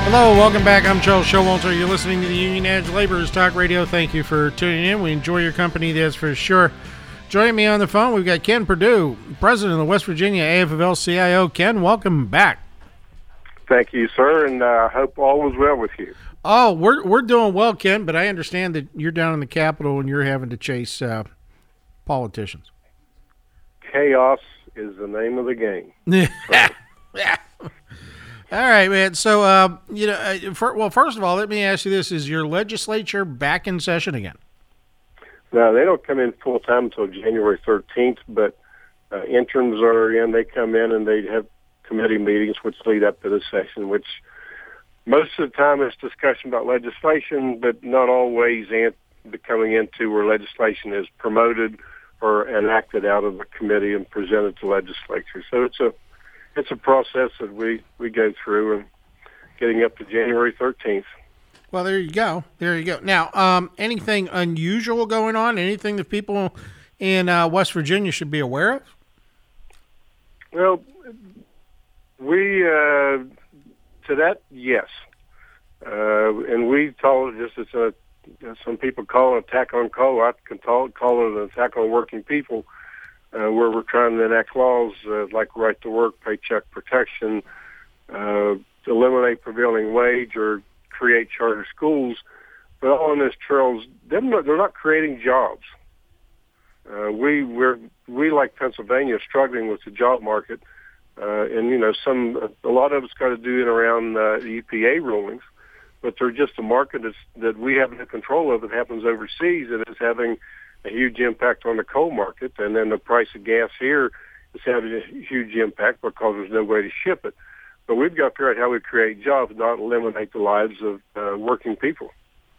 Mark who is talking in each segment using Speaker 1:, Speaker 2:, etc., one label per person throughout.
Speaker 1: Hello, welcome back. I'm Charles Showalter. You're listening to the Union Edge Laborers Talk Radio. Thank you for tuning in. We enjoy your company, that's for sure. Joining me on the phone, we've got Ken Perdue, President of the West Virginia AFL-CIO. Ken, welcome back.
Speaker 2: Thank you, sir, and I hope all is well with you.
Speaker 1: Oh, we're doing well, Ken, but I understand that you're down in the Capitol and you're having to chase politicians.
Speaker 2: Chaos is the name of the game.
Speaker 1: Yeah. All right, man. So, first of all, let me ask you this. Is your legislature back in session again?
Speaker 2: No, they don't come in full-time until January 13th, but interims are in. They come in and they have committee meetings which lead up to the session, which most of the time is discussion about legislation, but not always coming into where legislation is promoted or enacted out of the committee and presented to legislature. So it's a process that we go through, and getting up to January 13th.
Speaker 1: Well, there you go. Now, anything unusual going on? Anything that people in West Virginia should be aware of?
Speaker 2: Well, we to that, yes, and we call it just some people call it attack on coal. I can call it an attack on working people. Where we're trying to enact laws like right to work, paycheck protection, eliminate prevailing wage, or create charter schools. But all in this trails, they're not creating jobs. We like Pennsylvania, struggling with the job market, and a lot of it's got to do it around the EPA rulings. But they're just a market that we have no control of. That happens overseas, and it's having a huge impact on the coal market, and then the price of gas here is having a huge impact because there's no way to ship it. But we've got to figure out how we create jobs, not eliminate the lives of working people.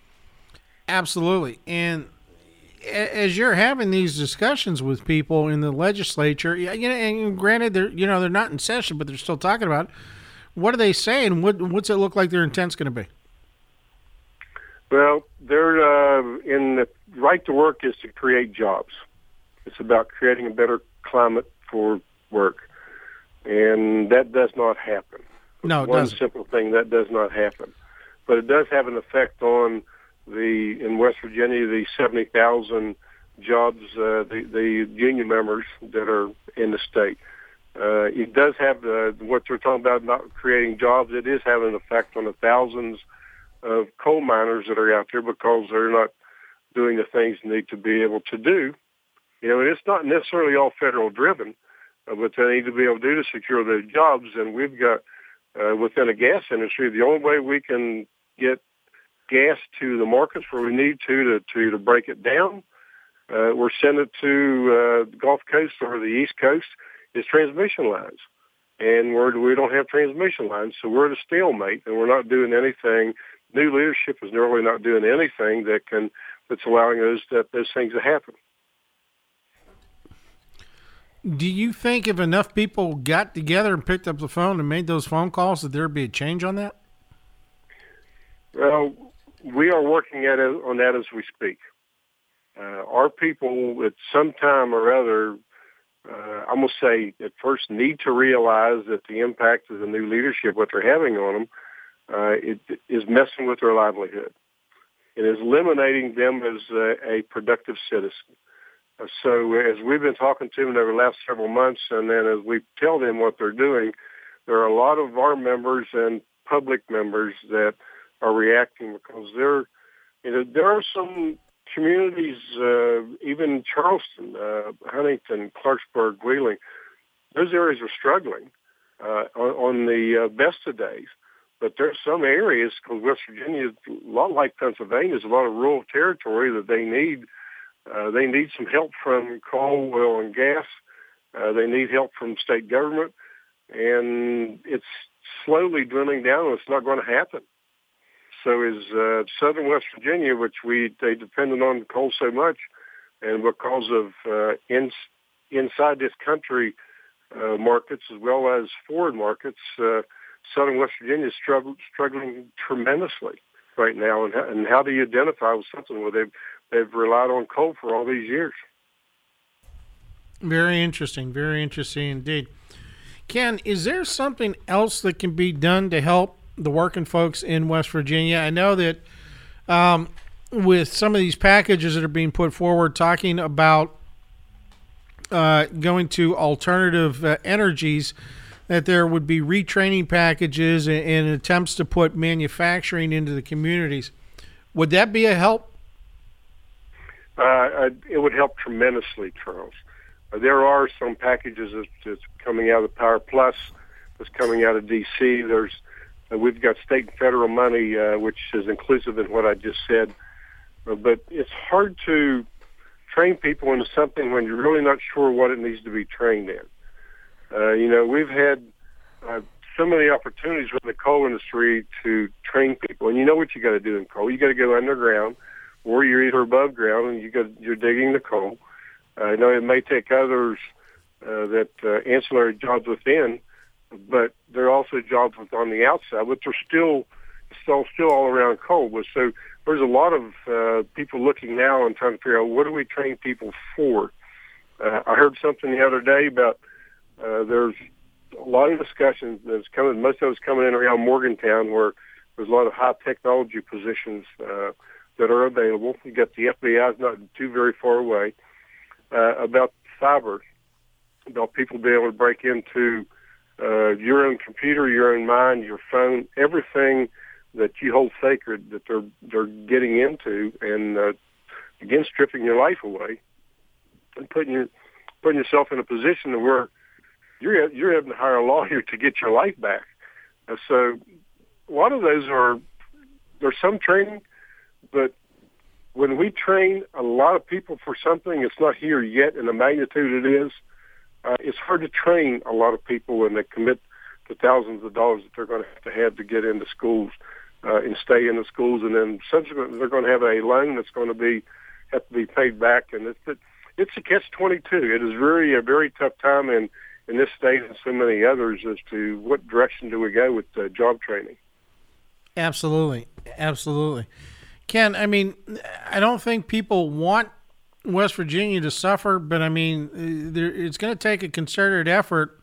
Speaker 1: Absolutely. And as you're having these discussions with people in the legislature, and granted they're not in session, but they're still talking about it. What are they saying? What's it look like their intent's going to be?
Speaker 2: Well, they're in the right to work is to create jobs. It's about creating a better climate for work, and that does not happen.
Speaker 1: No, it
Speaker 2: One
Speaker 1: doesn't.
Speaker 2: simple thing, that does not happen. But it does have an effect on in West Virginia, the 70,000 jobs, the union members that are in the state. It does have what they're talking about, not creating jobs. It is having an effect on the thousands of coal miners that are out there because they're not doing the things they need to be able to do. And it's not necessarily all federal driven, but they need to be able to do to secure their jobs. And we've got, within the gas industry, the only way we can get gas to the markets where we need to break it down, or send it to the Gulf Coast or the East Coast, is transmission lines. And we don't have transmission lines, so we're at a stalemate, and we're not doing anything. New leadership is really not doing anything that's allowing those things to happen.
Speaker 1: Do you think if enough people got together and picked up the phone and made those phone calls that there'd be a change on that?
Speaker 2: Well, we are working on that as we speak. Our people at some time or other, I'm going to say at first, need to realize that the impact of the new leadership, what they're having on them, it is messing with their livelihood. It is eliminating them as a productive citizen. So as we've been talking to them over the last several months, and then as we tell them what they're doing, there are a lot of our members and public members that are reacting because there are some communities, even Charleston, Huntington, Clarksburg, Wheeling, those areas are struggling on the best of days. But there's some areas, because West Virginia is a lot like Pennsylvania, there's a lot of rural territory that they need some help from coal, oil, and gas. They need help from state government, and it's slowly dwindling down, and it's not going to happen. So is southern West Virginia, which they depended on coal so much, and because of inside this country markets as well as foreign markets, southern West Virginia is struggling tremendously right now. And how do you identify with something where they've relied on coal for all these years?
Speaker 1: Very interesting indeed. Ken, is there something else that can be done to help the working folks in West Virginia. I know that with some of these packages that are being put forward, talking about going to alternative energies, that there would be retraining packages and attempts to put manufacturing into the communities. Would that be a help?
Speaker 2: It would help tremendously, Charles. There are some packages that's coming out of Power Plus, that's coming out of D.C. We've got state and federal money, which is inclusive in what I just said. But it's hard to train people into something when you're really not sure what it needs to be trained in. We've had so many opportunities with the coal industry to train people. And you know what you got to do in coal. You got to go underground, or you're either above ground and you're digging the coal. It may take others that ancillary jobs within, but there are also jobs on the outside, but they're still all around coal. So there's a lot of people looking now and trying to figure out, what do we train people for? I heard something the other day about there's a lot of discussions that's coming. Most of it's coming in around Morgantown, where there's a lot of high technology positions that are available. You got the FBI's not too very far away, about cyber, about people being able to break into your own computer, your own mind, your phone, everything that you hold sacred, that they're getting into, and again, stripping your life away and putting yourself in a position where you're having to hire a lawyer to get your life back. So a lot of those there's some training, but when we train a lot of people for something, it's not here yet in the magnitude it is. It's hard to train a lot of people when they commit the thousands of dollars that they're going to have to get into schools and stay in the schools, and then subsequently they're going to have a loan that's going to have to be paid back, and it's a catch-22. It is a very tough time in this state and so many others as to what direction do we go with job training.
Speaker 1: Absolutely. Ken, I mean, I don't think people want West Virginia to suffer, but I mean, it's going to take a concerted effort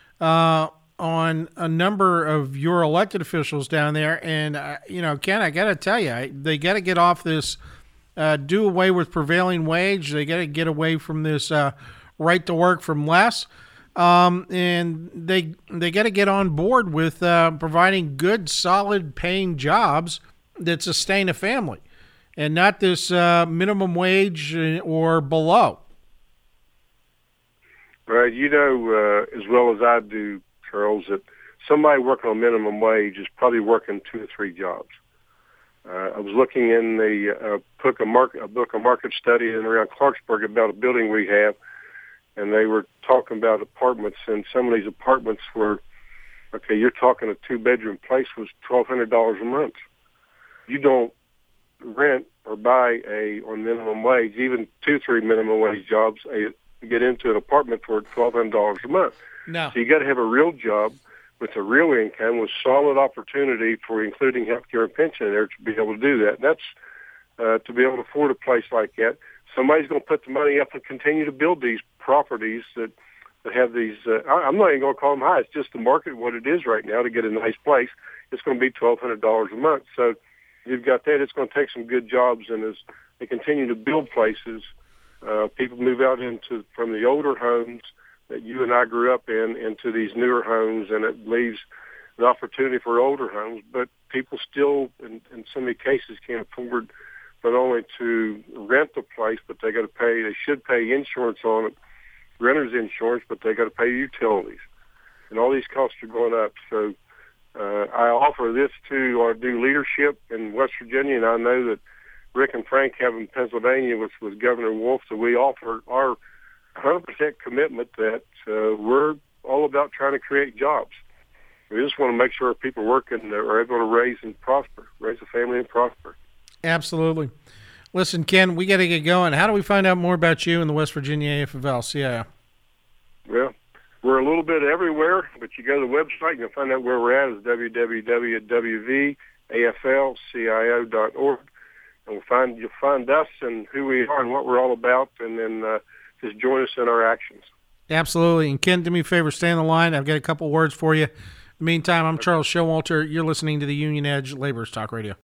Speaker 1: on a number of your elected officials down there. And, Ken, I got to tell you, they got to get off this do away with prevailing wage. They got to get away from this right to work from less. And they got to get on board with providing good, solid paying jobs that sustain a family, and not this minimum wage or below.
Speaker 2: Right. As well as I do, Charles, that somebody working on minimum wage is probably working 2 or 3 jobs. I was looking in the book, a market study in around Clarksburg about a building we have, and they were talking about apartments, and some of these apartments were, you're talking a 2-bedroom place was $1,200 a month. You don't rent or buy on minimum wage, even 2, 3 minimum wage jobs, get into an apartment for $1,200 a month.
Speaker 1: No.
Speaker 2: So you got to have a real job with a real income, with solid opportunity for including health care and pension in there to be able to do that. That's to be able to afford a place like that. Somebody's going to put the money up and continue to build these properties that have these. I'm not even going to call them high. It's just the market, what it is right now, to get a nice place. It's going to be $1,200 a month. So you've got that. It's going to take some good jobs, and as they continue to build places, people move out from the older homes that you and I grew up in into these newer homes, and it leaves an opportunity for older homes. But people still, in so many cases, can't afford not only to rent the place, but they should pay insurance on it, renter's insurance, but they got to pay utilities. And all these costs are going up. So I offer this to our new leadership in West Virginia, and I know that Rick and Frank have in Pennsylvania with Governor Wolf, so we offer our 100% commitment that we're all about trying to create jobs. We just want to make sure people working are able to raise a family and prosper.
Speaker 1: Absolutely. Listen, Ken, we got to get going. How do we find out more about you and the West Virginia AFL-CIO?
Speaker 2: Well, we're a little bit everywhere, but you go to the website and you'll find out where we're at. It's www.wvaflcio.org. And you'll find us and who we are and what we're all about, and then just join us in our actions.
Speaker 1: Absolutely. And Ken, do me a favor, stay on the line. I've got a couple words for you the meantime, I'm Charles Showalter. You're listening to the Union Edge Laborers Talk Radio.